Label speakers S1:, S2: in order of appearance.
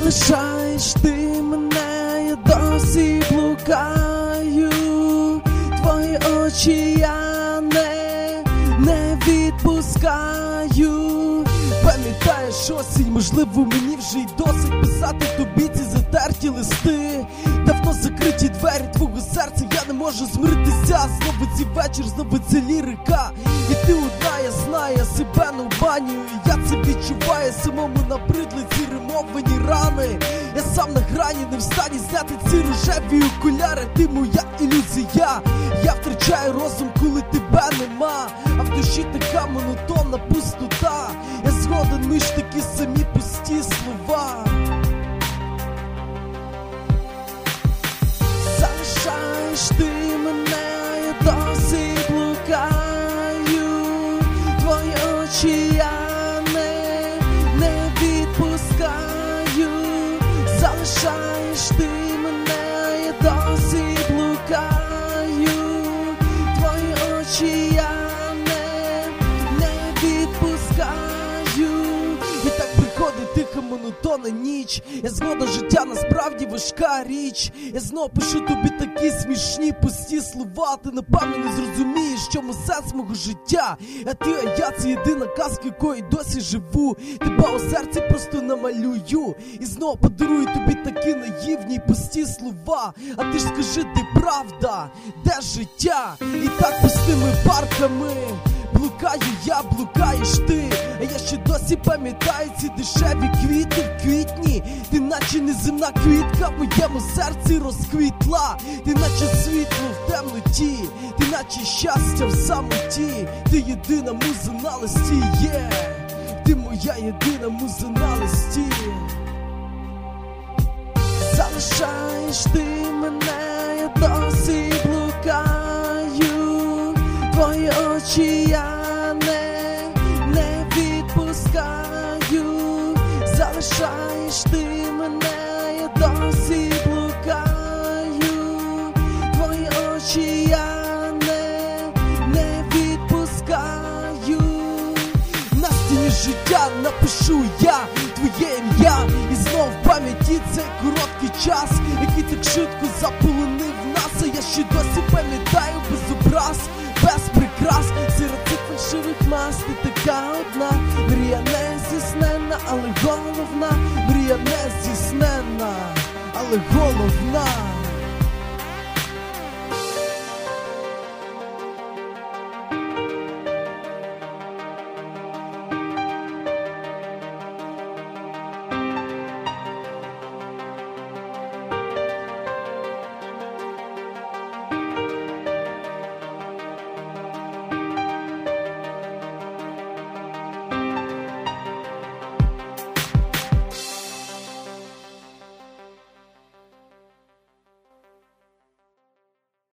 S1: залишаєш ти мене, я досі блукаю. Твої очі я не відпускаю. Пам'ятаєш осінь, можливо мені вже й досить писати тобі ці затерті листи. Давно закриті двері твого серця, я не можу змиритися. Знову цей вечір, знову ця лірика. І ти одна, я знаю, я себе не обманюю. Я це відчуваю, самому набридли ці римовані рани. Я сам на грані, не в стані зняти ці рожеві окуляри. Ти моя ілюзія, я втрачаю розум, коли тебе нема. А в душі така монотонна пустота. Я згоден, ми ж такі самі пусті слова. Залишаєш ти мене, я досі блукаю. Твої очі я не відпускаю. Залишаєш ти мене, я досі блукаю. Твої очі я не відпускаю. І так приходить тиха монотонна ніч. Я згоден, життя насправді важка річ. Я знов пишу тобі такі смішні пусті слова. Ти напевно не зрозумієш, в чому сенс мого життя. А я це єдина казка, якою досі живу. Тебе у серці просто намалюю. І знов подарую тобі такі наївні пусті слова. А ти ж скажи, де правда, де життя? І так пустими парками блукаю я, блукаєш ти. А я ще досі пам'ятаю ці дешеві квіти в квітні. Ти наче неземна квітка в моєму серці розквітла. Ти наче світло в темноті, ти наче щастя в самоті. Ти єдина муза на листі, ти моя єдина муза на листі. Залишаєш ти мене, я досі блукаю. Твої очі я не відпускаю. Залишаєш ти мене, я досі блукаю. Твої очі я не відпускаю. На стіні життя напишу я твоє ім'я. І знов в пам'яті цей короткий час, який так швидко заполонив нас. А я ще досі пам'ятаю без образ, без прикрас. Серед цих фальшивих мас ти така одна. Мрія не здійснена, але головна. Мрія не здійснена, але головна.